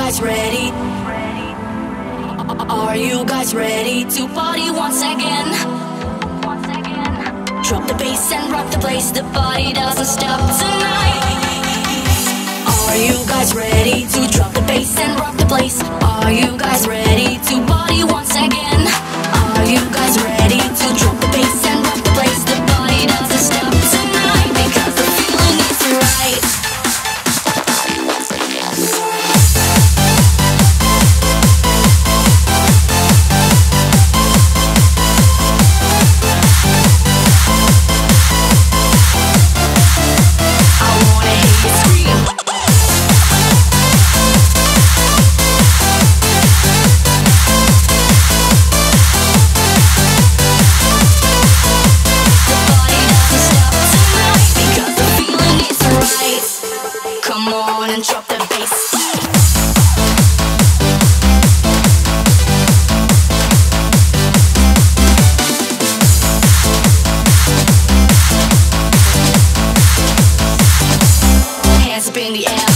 guys ready? Are you guys ready to party once again? Drop the bass and rock the place, the party doesn't stop tonight. Are you guys ready to drop the bass and rock the place? Are you guys ready to party once again? Are you guys ready to drop the bass and rock the place? The party doesn't stop tonight because the feeling is right. Come on and drop the bass. Hands up in the air.